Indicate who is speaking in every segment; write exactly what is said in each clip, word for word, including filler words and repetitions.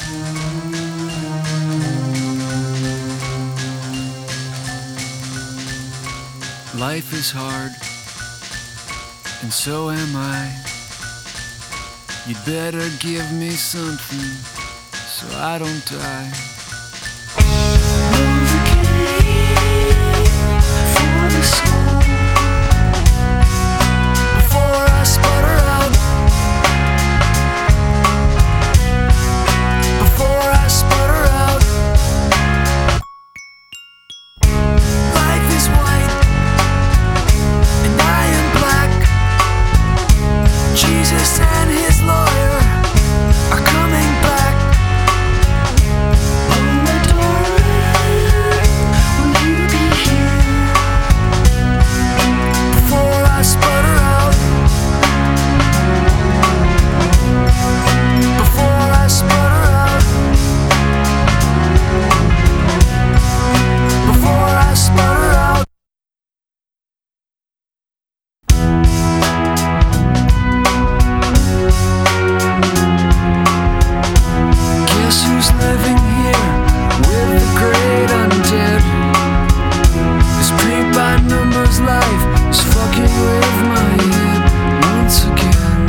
Speaker 1: Life is hard, and so am I. You'd better give me something so I don't die. For the soul, before I sputter out, before I sputter out. Life is white and I am black. Jesus and his lawyer are coming back. Oh my darling, will you be here before I sputter out? Before I sputter out. Before I sputter out. Guess who's living here with the great undead? This paint by numbers life is fucking with my head once again.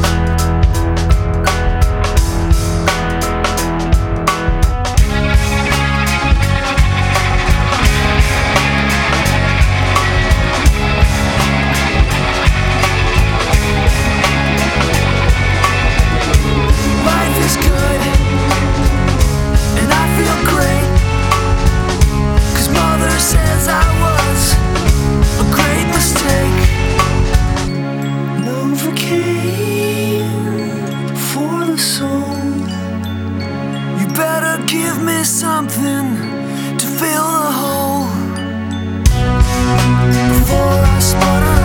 Speaker 1: Life is good and I feel great, 'cause mother says I was a great mistake. Novocaine for the soul. You better give me something to fill the hole before I sputter